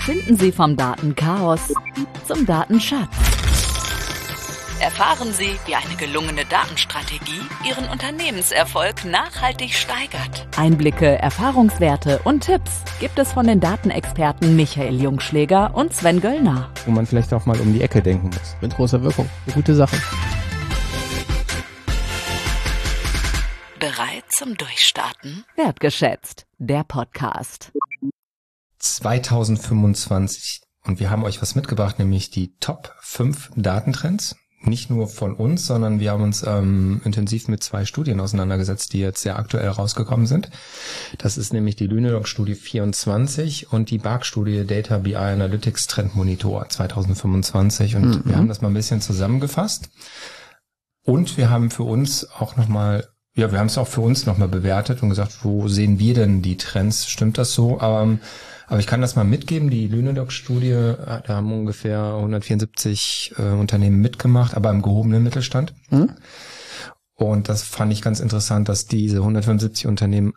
Finden Sie vom Datenchaos zum Datenschatz. Erfahren Sie, wie eine gelungene Datenstrategie Ihren Unternehmenserfolg nachhaltig steigert. Einblicke, Erfahrungswerte und Tipps gibt es von den Datenexperten Michael Jungschläger und Sven Göllner. Wo man vielleicht auch mal um die Ecke denken muss. Mit großer Wirkung. Eine gute Sache. Bereit zum Durchstarten? Wertgeschätzt, der Podcast. 2025. Und wir haben euch was mitgebracht, nämlich die Top 5 Datentrends. Nicht nur von uns, sondern wir haben uns intensiv mit 2 Studien auseinandergesetzt, die jetzt sehr aktuell rausgekommen sind. Das ist nämlich die Lüneburg-Studie 24 und die BARC-Studie Data BI Analytics Trend Monitor 2025. Und wir haben das mal ein bisschen zusammengefasst. Und wir haben für uns auch nochmal, wir haben es auch für uns nochmal bewertet und gesagt, wo sehen wir denn die Trends? Stimmt das so? Aber ich kann das mal mitgeben, die Lüneburg-Studie, da haben ungefähr 174 Unternehmen mitgemacht, aber im gehobenen Mittelstand. Und das fand ich ganz interessant, dass diese 175 Unternehmen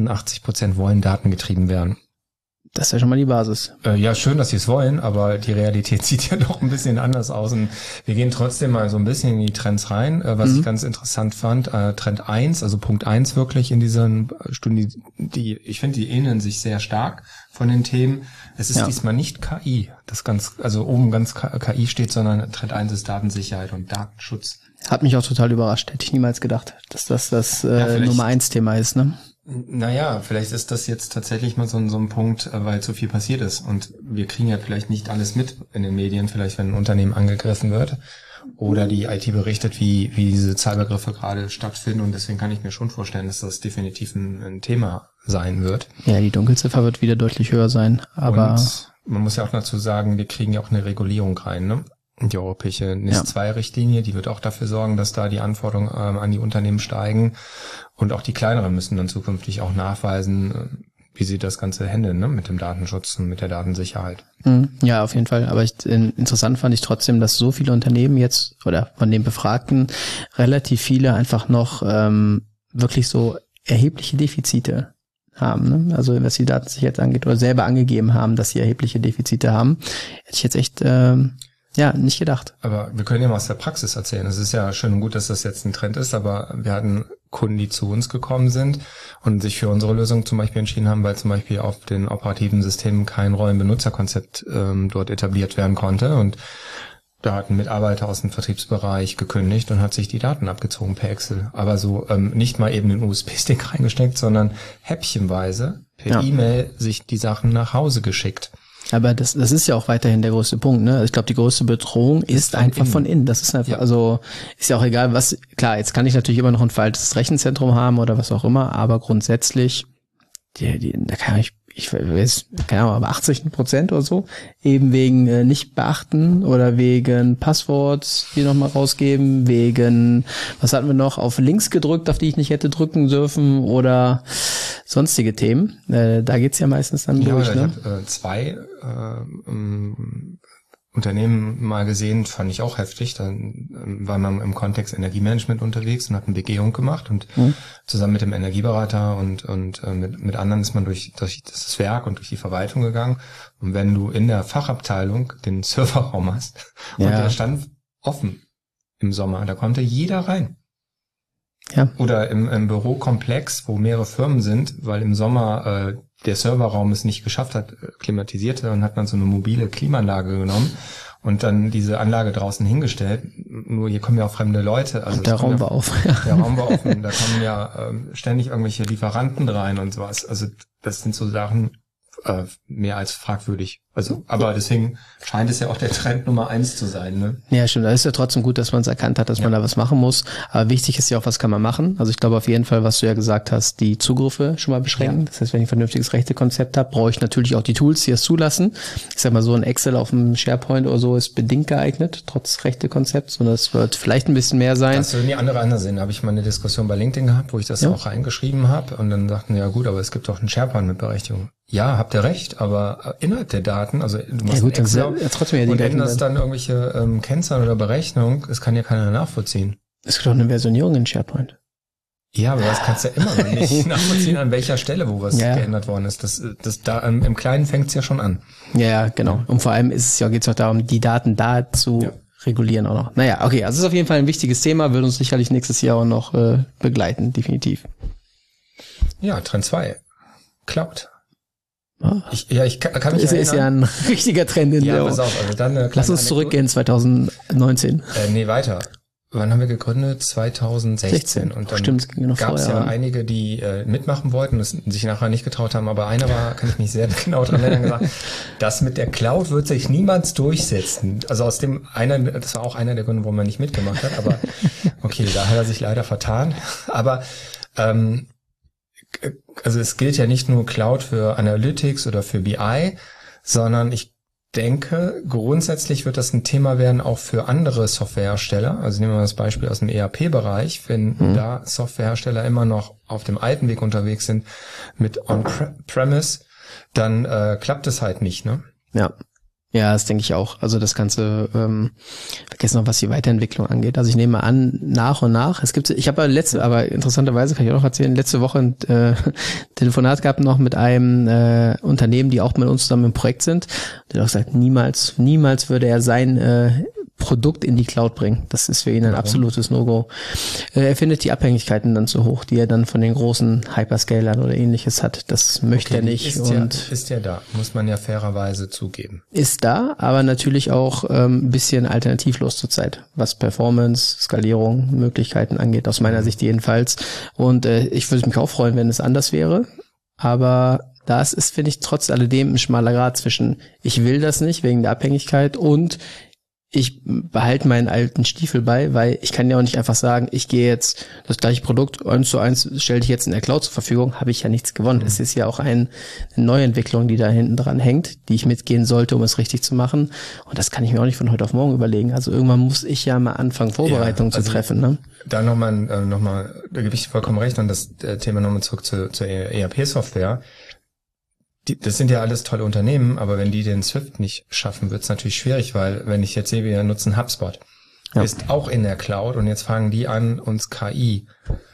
88% wollen datengetrieben werden. Das ist ja schon mal die Basis. Ja, schön, dass sie es wollen, aber die Realität sieht ja doch ein bisschen anders aus. Und wir gehen trotzdem mal so ein bisschen in die Trends rein, was ich ganz interessant fand. Trend 1, also Punkt 1 wirklich in diesen Studien, ich finde, die ähneln sich sehr stark von den Themen. Es ist diesmal nicht KI, also oben ganz KI steht, sondern Trend 1 ist Datensicherheit und Datenschutz. Hat mich auch total überrascht. Hätte ich niemals gedacht, dass das Nummer 1 Thema ist, ne? Naja, vielleicht ist das jetzt tatsächlich mal so ein Punkt, weil zu viel passiert ist. Und wir kriegen ja vielleicht nicht alles mit in den Medien, vielleicht wenn ein Unternehmen angegriffen wird oder die IT berichtet, wie diese Cybergriffe gerade stattfinden. Und deswegen kann ich mir schon vorstellen, dass das definitiv ein Thema sein wird. Ja, die Dunkelziffer wird wieder deutlich höher sein. Aber und man muss ja auch dazu sagen, wir kriegen ja auch eine Regulierung rein, ne? Die europäische NIS-2-Richtlinie, die wird auch dafür sorgen, dass da die Anforderungen an die Unternehmen steigen. Und auch die kleineren müssen dann zukünftig auch nachweisen, wie sie das Ganze handeln, ne? Mit dem Datenschutz und mit der Datensicherheit. Ja, auf jeden Fall. Aber interessant fand ich trotzdem, dass so viele Unternehmen jetzt, oder von den Befragten, relativ viele einfach noch wirklich so erhebliche Defizite haben, ne? Also was die Datensicherheit angeht, oder selber angegeben haben, dass sie erhebliche Defizite haben. Hätte ich jetzt echt nicht gedacht. Aber wir können ja mal aus der Praxis erzählen. Es ist ja schön und gut, dass das jetzt ein Trend ist, aber wir hatten Kunden, die zu uns gekommen sind und sich für unsere Lösung zum Beispiel entschieden haben, weil zum Beispiel auf den operativen Systemen kein Rollenbenutzerkonzept dort etabliert werden konnte. Und da hat ein Mitarbeiter aus dem Vertriebsbereich gekündigt und hat sich die Daten abgezogen per Excel. Aber so nicht mal eben den USB-Stick reingesteckt, sondern häppchenweise per E-Mail sich die Sachen nach Hause geschickt. Aber das ist ja auch weiterhin der größte Punkt, ne? Ich glaube, die größte Bedrohung ist einfach von innen. Das ist einfach, also ist ja auch egal, was, klar, jetzt kann ich natürlich immer noch ein veraltetes Rechenzentrum haben oder was auch immer, aber grundsätzlich, da kann ich weiß, keine Ahnung, aber 80% oder so, eben wegen nicht beachten oder wegen Passworts, die nochmal rausgeben, wegen, was hatten wir noch, auf Links gedrückt, auf die ich nicht hätte drücken dürfen oder sonstige Themen. Da geht's ja meistens dann durch, ne? Ich habe 2 Unternehmen mal gesehen, fand ich auch heftig. Dann war man im Kontext Energiemanagement unterwegs und hat eine Begehung gemacht und zusammen mit dem Energieberater und mit anderen ist man durch das Werk und durch die Verwaltung gegangen. Und wenn du in der Fachabteilung den Serverraum hast und der stand offen im Sommer, da konnte jeder rein. Ja. Oder im Bürokomplex, wo mehrere Firmen sind, weil im Sommer der Serverraum es nicht geschafft hat, klimatisierte, und hat man so eine mobile Klimaanlage genommen und dann diese Anlage draußen hingestellt. Nur hier kommen ja auch fremde Leute. Also und der Raum war offen. Der Raum war offen. Da kommen ja ständig irgendwelche Lieferanten rein und sowas. Also das sind so Sachen mehr als fragwürdig. Also, aber deswegen scheint es ja auch der Trend Nummer 1 zu sein, ne? Ja, stimmt. Da ist ja trotzdem gut, dass man es erkannt hat, dass man da was machen muss. Aber wichtig ist ja auch, was kann man machen? Also ich glaube auf jeden Fall, was du ja gesagt hast, die Zugriffe schon mal beschränken. Ja. Das heißt, wenn ich ein vernünftiges Rechtekonzept habe, brauche ich natürlich auch die Tools, die es zulassen. Ich sag mal so, ein Excel auf dem SharePoint oder so ist bedingt geeignet, trotz Rechtekonzepts. Und das wird vielleicht ein bisschen mehr sein. Das würden die andere anders sehen. Da habe ich mal eine Diskussion bei LinkedIn gehabt, wo ich das auch reingeschrieben habe. Und dann sagten, ja gut, aber es gibt doch einen SharePoint mit Berechtigung. Ja, habt ihr recht, aber innerhalb der Daten, also du musst trotzdem und änderst dann irgendwelche Kennzahlen oder Berechnung, es kann ja keiner nachvollziehen. Es gibt auch eine Versionierung in SharePoint. Ja, aber das kannst du ja immer nicht nachvollziehen, an welcher Stelle, wo was geändert worden ist. Das da im Kleinen fängt's ja schon an. Ja, genau. Und vor allem geht's auch darum, die Daten da zu regulieren auch noch. Naja, okay, also es ist auf jeden Fall ein wichtiges Thema, wird uns sicherlich nächstes Jahr auch noch begleiten, definitiv. Ja, Trend 2. Cloud. Ich kann mich erinnern. Ist ja ein richtiger Trend in der. Pass auf, also dann lass uns zurückgehen 2019. Nee, weiter. Wann haben wir gegründet? 2016. Und dann gab es ja einige, die mitmachen wollten und sich nachher nicht getraut haben. Aber einer kann ich mich sehr genau dran erinnern, gesagt, das mit der Cloud wird sich niemals durchsetzen. Also das war auch einer der Gründe, warum man nicht mitgemacht hat. Aber okay, da hat er sich leider vertan. Aber also es gilt ja nicht nur Cloud für Analytics oder für BI, sondern ich denke, grundsätzlich wird das ein Thema werden auch für andere Softwarehersteller. Also nehmen wir das Beispiel aus dem ERP-Bereich. Wenn da Softwarehersteller immer noch auf dem alten Weg unterwegs sind mit On-Premise, dann klappt es halt nicht, ne? Ja, das denke ich auch. Also das Ganze, vergessen noch, was die Weiterentwicklung angeht. Also ich nehme an, nach und nach. Ich habe aber interessanterweise kann ich auch noch erzählen, letzte Woche ein Telefonat gehabt noch mit einem Unternehmen, die auch mit uns zusammen im Projekt sind. Der hat auch gesagt, niemals würde er sein Produkt in die Cloud bringen. Das ist für ihn ein absolutes No-Go. Er findet die Abhängigkeiten dann zu hoch, die er dann von den großen Hyperscalern oder ähnliches hat. Das möchte er nicht. Ist ja da, muss man ja fairerweise zugeben. Ist da, aber natürlich auch ein bisschen alternativlos zurzeit, was Performance, Skalierung, Möglichkeiten angeht, aus meiner Sicht jedenfalls. Und ich würde mich auch freuen, wenn es anders wäre. Aber das ist, finde ich, trotz alledem ein schmaler Grat zwischen ich will das nicht wegen der Abhängigkeit und ich behalte meinen alten Stiefel bei, weil ich kann ja auch nicht einfach sagen, ich gehe jetzt das gleiche Produkt 1:1 stelle ich jetzt in der Cloud zur Verfügung, habe ich ja nichts gewonnen. Es ist ja auch eine Neuentwicklung, die da hinten dran hängt, die ich mitgehen sollte, um es richtig zu machen. Und das kann ich mir auch nicht von heute auf morgen überlegen. Also irgendwann muss ich ja mal anfangen, Vorbereitungen zu treffen. Ne? Da nochmal, da gebe ich vollkommen recht, und das Thema nochmal zurück zur ERP-Software. Das sind ja alles tolle Unternehmen, aber wenn die den Swift nicht schaffen, wird es natürlich schwierig, weil wenn ich jetzt sehe, wir nutzen HubSpot, ist auch in der Cloud, und jetzt fangen die an, uns KI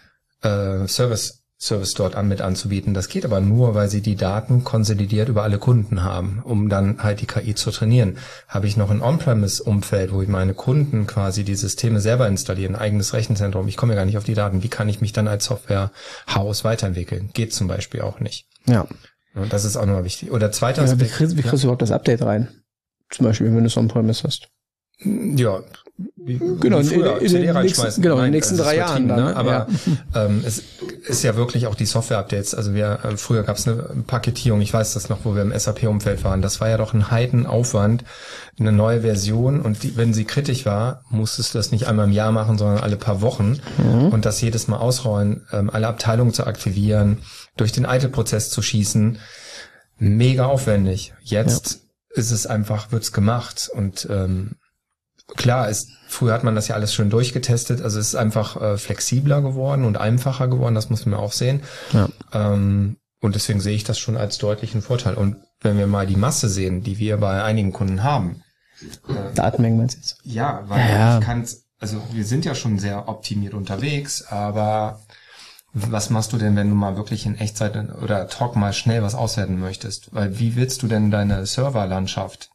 Service dort mit anzubieten. Das geht aber nur, weil sie die Daten konsolidiert über alle Kunden haben, um dann halt die KI zu trainieren. Habe ich noch ein On-Premise-Umfeld, wo ich meine Kunden quasi die Systeme selber installieren, ein eigenes Rechenzentrum, ich komme ja gar nicht auf die Daten, wie kann ich mich dann als Softwarehaus weiterentwickeln? Geht zum Beispiel auch nicht. Ja. Und das ist auch nochmal wichtig. Oder zweiter Aspekt. Wie kriegst du überhaupt das Update rein? Zum Beispiel, wenn du es On-Premise hast. Ja. Genau, in den nächsten 3 Jahren. Dann, ne? Aber es ist ja wirklich auch die Software-Updates. Also früher gab es eine Paketierung, ich weiß das noch, wo wir im SAP-Umfeld waren. Das war ja doch ein Heidenaufwand, eine neue Version. Und wenn sie kritisch war, musstest du das nicht einmal im Jahr machen, sondern alle paar Wochen. Und das jedes Mal ausrollen, alle Abteilungen zu aktivieren, durch den Idle-Prozess zu schießen. Mega aufwendig. Jetzt ist es einfach, wird's gemacht. Und klar, früher hat man das ja alles schön durchgetestet, also es ist einfach flexibler geworden und einfacher geworden, das muss man auch sehen. Ja. Und deswegen sehe ich das schon als deutlichen Vorteil. Und wenn wir mal die Masse sehen, die wir bei einigen Kunden haben. Datenmengen meinst du jetzt? Ja, weil wir sind ja schon sehr optimiert unterwegs, aber was machst du denn, wenn du mal wirklich in Echtzeit oder ad hoc mal schnell was auswerten möchtest? Weil wie willst du denn deine Serverlandschaft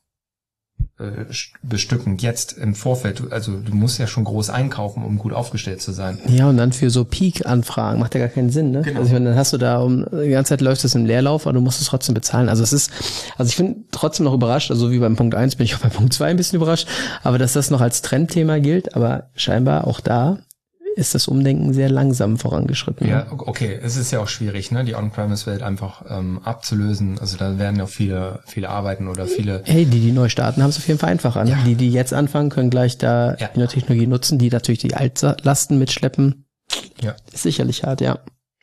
bestücken jetzt im Vorfeld? Also du musst ja schon groß einkaufen, um gut aufgestellt zu sein. Ja, und dann für so Peak-Anfragen macht ja gar keinen Sinn, ne? Genau. Also dann hast du da die ganze Zeit läuft es im Leerlauf, aber du musst es trotzdem bezahlen. Also ich bin trotzdem noch überrascht, also wie beim Punkt 1 bin ich auch bei Punkt 2 ein bisschen überrascht, aber dass das noch als Trendthema gilt, aber scheinbar auch da ist das Umdenken sehr langsam vorangeschritten. Ja, okay. Es ist ja auch schwierig, ne, die On-Premise-Welt einfach abzulösen. Also da werden ja viele Arbeiten oder viele... Hey, die neu starten, haben es auf jeden Fall einfacher. Ne? Ja. Die jetzt anfangen, können gleich da die neue Technologie nutzen, die natürlich die Altlasten mitschleppen. Ja. Ist sicherlich hart, ja.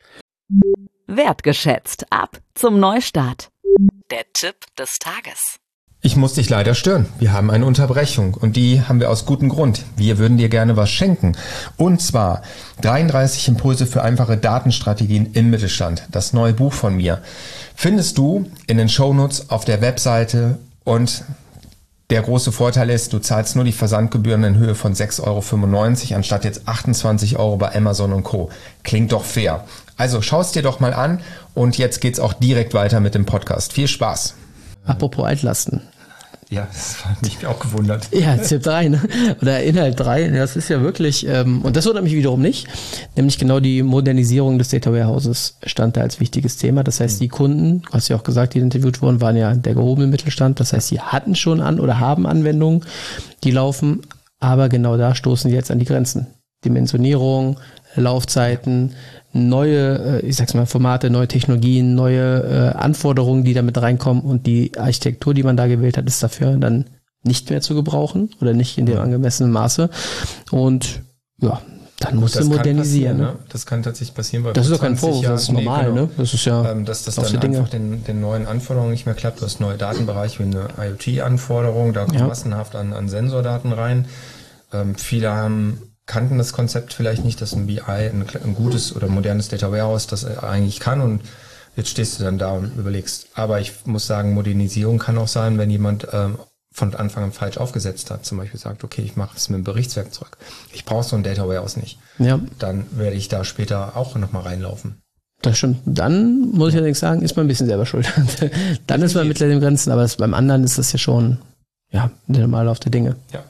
Wertgeschätzt. Ab zum Neustart. Der Tipp des Tages. Ich muss dich leider stören. Wir haben eine Unterbrechung und die haben wir aus gutem Grund. Wir würden dir gerne was schenken. Und zwar 33 Impulse für einfache Datenstrategien im Mittelstand. Das neue Buch von mir. Findest du in den Shownotes auf der Webseite, und Der große Vorteil ist, du zahlst nur die Versandgebühren in Höhe von 6,95 € anstatt jetzt 28 € bei Amazon und Co. Klingt doch fair. Also schau es dir doch mal an und jetzt geht's auch direkt weiter mit dem Podcast. Viel Spaß. Apropos Altlasten. Ja, das hat mich auch gewundert. Ja, Tipp 3, ne? Oder Inhalt 3, das ist ja wirklich, und das wundert mich wiederum nicht, nämlich genau die Modernisierung des Data Warehouses stand da als wichtiges Thema. Das heißt, die Kunden, du hast ja auch gesagt, die interviewt wurden, waren ja der gehobene Mittelstand. Das heißt, sie hatten schon oder haben Anwendungen, die laufen, aber genau da stoßen sie jetzt an die Grenzen. Dimensionierung, Laufzeiten, neue, ich sag's mal, Formate, neue Technologien, neue Anforderungen, die damit reinkommen, und die Architektur, die man da gewählt hat, ist dafür dann nicht mehr zu gebrauchen oder nicht in dem angemessenen Maße. Und ja, dann musst du modernisieren. Ne? Das kann tatsächlich passieren. Das ist doch kein Vorwurf, das ist normal. Genau. Ne? Das ist ja dass das dann einfach den neuen Anforderungen nicht mehr klappt. Du hast neue Datenbereiche wie eine IoT-Anforderung, da kommt massenhaft an Sensordaten rein. Viele kannten das Konzept vielleicht nicht, dass ein BI ein gutes oder modernes Data Warehouse das eigentlich kann, und jetzt stehst du dann da und überlegst. Aber ich muss sagen, Modernisierung kann auch sein, wenn jemand von Anfang an falsch aufgesetzt hat, zum Beispiel sagt, okay, ich mache es mit dem Berichtswerkzeug. Ich brauche so ein Data Warehouse nicht. Ja. Dann werde ich da später auch nochmal reinlaufen. Das stimmt. Dann muss ich allerdings sagen, ist man ein bisschen selber schuld. Dann ist man mit den Grenzen, aber beim anderen ist das ja schon, der normale Lauf der Dinge. Ja.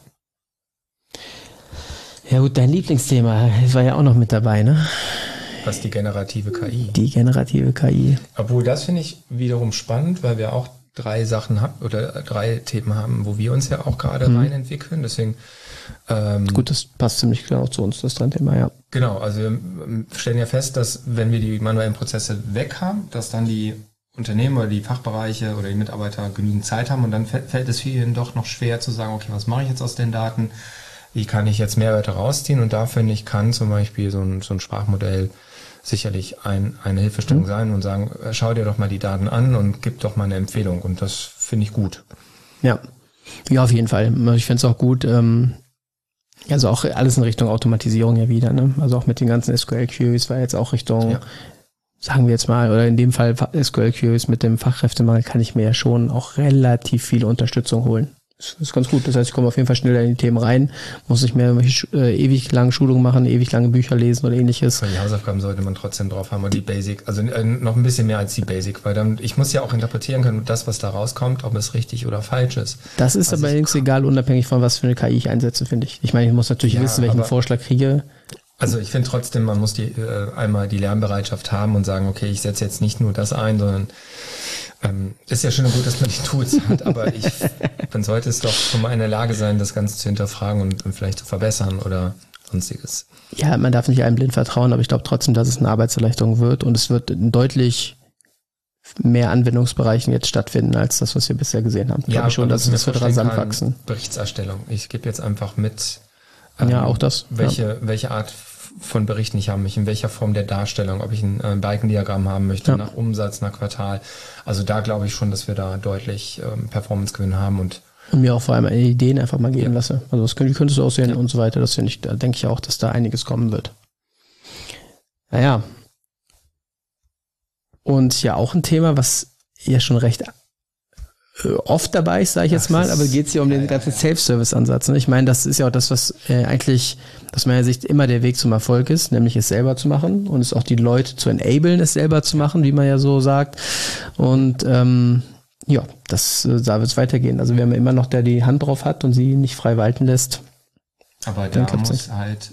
Ja gut, dein Lieblingsthema, das war ja auch noch mit dabei, ne? Was, die generative KI? Die generative KI. Obwohl, das finde ich wiederum spannend, weil wir auch 3 Themen haben, wo wir uns ja auch gerade rein entwickeln. Deswegen gut, das passt ziemlich genau zu uns, das Thema, ja. Genau, also wir stellen ja fest, dass wenn wir die manuellen Prozesse weg haben, dass dann die Unternehmen oder die Fachbereiche oder die Mitarbeiter genügend Zeit haben, und dann fällt es vielen doch noch schwer zu sagen, okay, was mache ich jetzt aus den Daten? Wie kann ich jetzt Mehrwerte rausziehen? Und da finde ich, kann zum Beispiel so ein Sprachmodell sicherlich eine Hilfestellung sein und sagen, schau dir doch mal die Daten an und gib doch mal eine Empfehlung. Und das finde ich gut. Ja, auf jeden Fall. Ich finde es auch gut. Also auch alles in Richtung Automatisierung ja wieder. Ne? Also auch mit den ganzen SQL-Queries war jetzt auch Richtung, sagen wir jetzt mal, oder in dem Fall SQL-Queries mit dem Fachkräftemangel kann ich mir ja schon auch relativ viel Unterstützung holen. Das ist ganz gut. Das heißt, ich komme auf jeden Fall schneller in die Themen rein, muss nicht mehr ewig lange Schulungen machen, ewig lange Bücher lesen oder ähnliches. Die Hausaufgaben sollte man trotzdem drauf haben, und die Basic, also noch ein bisschen mehr als die Basic, weil dann, ich muss ja auch interpretieren können, das, was da rauskommt, ob es richtig oder falsch ist. Das ist aber allerdings egal, unabhängig von was für eine KI ich einsetze, finde ich. Ich meine, ich muss natürlich wissen, welchen Vorschlag kriege. Also ich finde trotzdem, man muss einmal die Lernbereitschaft haben und sagen, okay, ich setze jetzt nicht nur das ein, sondern ist ja schon gut, dass man die Tools hat, aber man sollte es doch schon mal in der Lage sein, das Ganze zu hinterfragen und vielleicht zu verbessern oder sonstiges. Ja, man darf nicht einem blind vertrauen, aber ich glaube trotzdem, dass es eine Arbeitserleichterung wird, und es wird in deutlich mehr Anwendungsbereichen jetzt stattfinden, als das, was wir bisher gesehen haben. Ich glaube schon, dass es wird rasant wachsen. Berichtserstellung. Ich gebe jetzt einfach mit, auch das. Welche Art von Berichten ich haben möchte, in welcher Form der Darstellung, ob ich ein Balkendiagramm haben möchte, nach Umsatz, nach Quartal. Also da glaube ich schon, dass wir da deutlich Performance-Gewinn haben, und mir auch vor allem Ideen einfach mal geben lasse. Also das könnte so aussehen und so weiter. Das finde ich, da denke ich auch, dass da einiges kommen wird. Naja. Und ja, auch ein Thema, was ja schon recht oft dabei ist, sage ich jetzt mal, aber geht es hier um den ganzen Self-Service-Ansatz. Ne? Ich meine, das ist ja auch das, was eigentlich aus meiner Sicht immer der Weg zum Erfolg ist, nämlich es selber zu machen und es auch die Leute zu enablen, es selber zu machen, wie man ja so sagt. Und da wird es weitergehen. Also wer immer noch, der die Hand drauf hat und sie nicht frei walten lässt. Aber da muss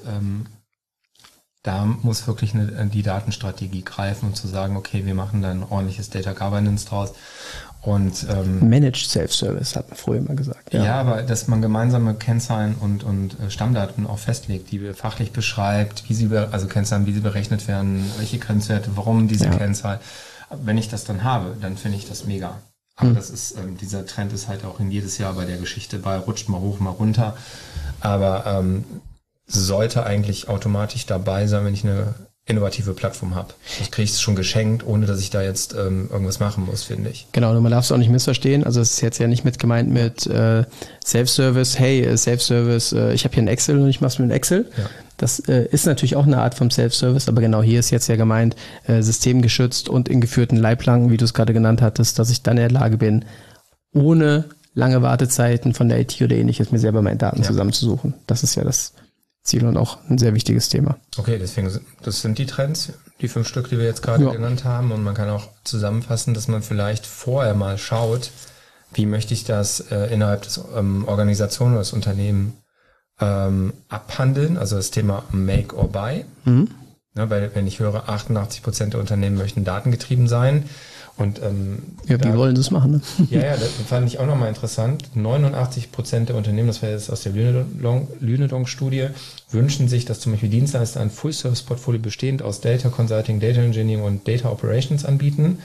da muss wirklich die Datenstrategie greifen und zu sagen, okay, wir machen da ein ordentliches Data Governance draus. Und Managed Self-Service, hat man früher immer gesagt. Ja, aber dass man gemeinsame Kennzahlen und Stammdaten auch festlegt, die fachlich beschreibt, Kennzahlen, wie sie berechnet werden, welche Grenzwerte, warum diese Kennzahl. Wenn ich das dann habe, dann finde ich das mega. Aber das ist, dieser Trend ist halt auch in jedes Jahr bei der Geschichte rutscht mal hoch, mal runter. Aber sollte eigentlich automatisch dabei sein, wenn ich eine innovative Plattform habe. Das kriege ich schon geschenkt, ohne dass ich da jetzt irgendwas machen muss, finde ich. Genau, und man darf es auch nicht missverstehen. Also es ist jetzt ja nicht mit gemeint mit Self-Service, Self-Service, ich habe hier ein Excel und ich mache es mit Excel. Ja. Das ist natürlich auch eine Art vom Self-Service, aber genau hier ist jetzt ja gemeint, systemgeschützt und in geführten Leitplanken, wie du es gerade genannt hattest, dass ich dann in der Lage bin, ohne lange Wartezeiten von der IT oder ähnliches, mir selber meine Daten zusammenzusuchen. Das ist ja das Ziel und auch ein sehr wichtiges Thema. Okay, deswegen, das sind die Trends, die 5 Stück, die wir jetzt gerade genannt haben. Und man kann auch zusammenfassen, dass man vielleicht vorher mal schaut, wie möchte ich das innerhalb des Organisation oder des Unternehmens abhandeln, also das Thema Make or Buy. Ja, weil wenn ich höre, 88% der Unternehmen möchten datengetrieben sein. Und wie wollen sie es machen? Ne? Ja, das fand ich auch nochmal interessant. 89% der Unternehmen, das war jetzt aus der Lünedong-Studie, wünschen sich, dass zum Beispiel Dienstleister ein Full-Service-Portfolio bestehend aus Data Consulting, Data Engineering und Data Operations anbieten.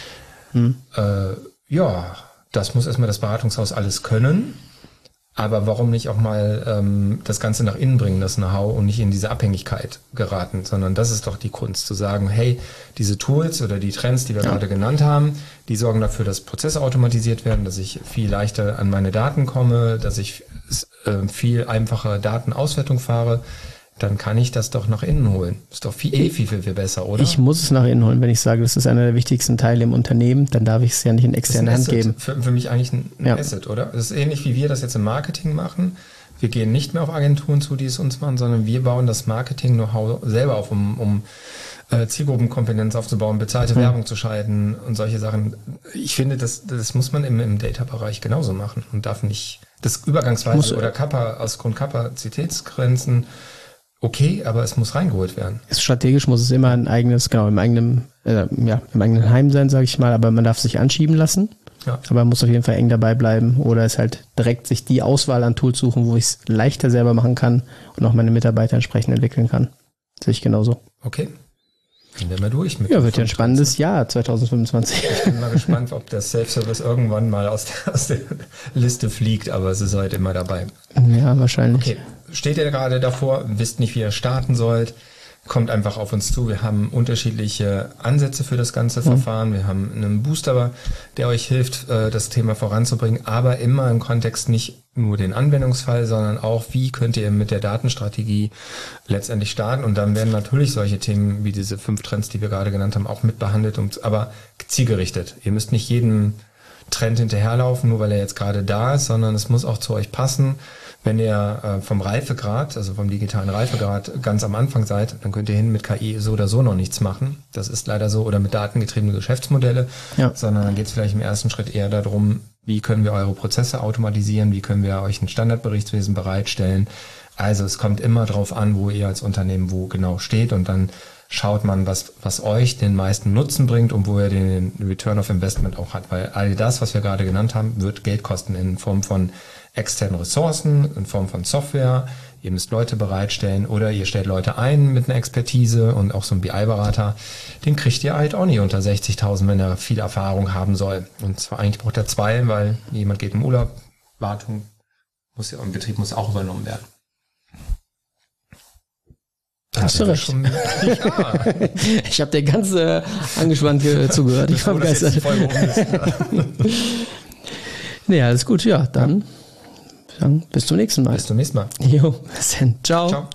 Das muss erstmal das Beratungshaus alles können. Aber warum nicht auch mal das Ganze nach innen bringen, das Know-how, und nicht in diese Abhängigkeit geraten, sondern das ist doch die Kunst, zu sagen, hey, diese Tools oder die Trends, die wir gerade genannt haben, die sorgen dafür, dass Prozesse automatisiert werden, dass ich viel leichter an meine Daten komme, dass ich viel einfacher Datenauswertung fahre. Dann kann ich das doch nach innen holen. Ist doch viel besser, oder? Ich muss es nach innen holen, wenn ich sage, das ist einer der wichtigsten Teile im Unternehmen, dann darf ich es ja nicht in externe Hand geben. Für mich eigentlich ein Asset, oder? Das ist ähnlich wie wir das jetzt im Marketing machen. Wir gehen nicht mehr auf Agenturen zu, die es uns machen, sondern wir bauen das Marketing-Know-how selber auf, um Zielgruppenkompetenz aufzubauen, bezahlte Werbung zu schalten und solche Sachen. Ich finde, das muss man im Data-Bereich genauso machen und darf nicht das übergangsweise oder aus Grund Kapazitätsgrenzen. Okay, aber es muss reingeholt werden. Strategisch muss es immer ein eigenes, im eigenen Heim sein, sage ich mal, aber man darf sich anschieben lassen. Ja. Aber man muss auf jeden Fall eng dabei bleiben oder es halt direkt sich die Auswahl an Tools suchen, wo ich es leichter selber machen kann und auch meine Mitarbeiter entsprechend entwickeln kann. Sehe ich genauso. Okay. Dann werden wir durch mit. Ja, wird ja ein spannendes Jahr 2025. Ich bin mal gespannt, ob der Self-Service irgendwann mal aus der Liste fliegt, aber es ist heute immer dabei. Ja, wahrscheinlich. Okay. Steht ihr gerade davor, wisst nicht, wie ihr starten sollt, kommt einfach auf uns zu. Wir haben unterschiedliche Ansätze für das ganze Verfahren. Wir haben einen Booster, der euch hilft, das Thema voranzubringen, aber immer im Kontext nicht nur den Anwendungsfall, sondern auch, wie könnt ihr mit der Datenstrategie letztendlich starten. Und dann werden natürlich solche Themen wie diese 5 Trends, die wir gerade genannt haben, auch mit behandelt, aber zielgerichtet. Ihr müsst nicht jedem Trend hinterherlaufen, nur weil er jetzt gerade da ist, sondern es muss auch zu euch passen. Wenn ihr vom Reifegrad, also vom digitalen Reifegrad ganz am Anfang seid, dann könnt ihr mit KI so oder so noch nichts machen. Das ist leider so, oder mit datengetriebene Geschäftsmodelle, sondern dann geht es vielleicht im ersten Schritt eher darum, wie können wir eure Prozesse automatisieren, wie können wir euch ein Standardberichtswesen bereitstellen. Also es kommt immer drauf an, wo ihr als Unternehmen wo genau steht, und dann schaut man, was euch den meisten Nutzen bringt und wo ihr den Return of Investment auch hat. Weil all das, was wir gerade genannt haben, wird Geld kosten in Form von externen Ressourcen, in Form von Software. Ihr müsst Leute bereitstellen oder ihr stellt Leute ein mit einer Expertise, und auch so ein BI-Berater, den kriegt ihr halt auch nicht unter 60.000, wenn er viel Erfahrung haben soll. Und zwar eigentlich braucht er 2, weil jemand geht im Urlaub, Wartung muss ja im Betrieb muss auch übernommen werden. Hast du recht. Ich habe dir ganz angespannt zugehört. Ich war begeistert. Nee, alles gut. Ja, dann bis zum nächsten Mal. Bis zum nächsten Mal. Jo, bis dann. Ciao. Ciao.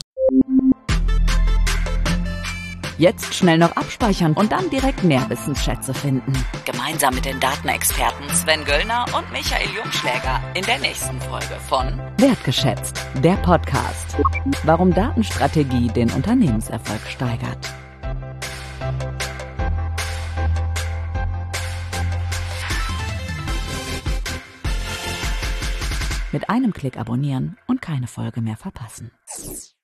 Jetzt schnell noch abspeichern und dann direkt mehr Wissensschätze finden. Gemeinsam mit den Datenexperten Sven Göllner und Michael Jungschläger in der nächsten Folge von Wertgeschätzt, der Podcast. Warum Datenstrategie den Unternehmenserfolg steigert. Mit einem Klick abonnieren und keine Folge mehr verpassen.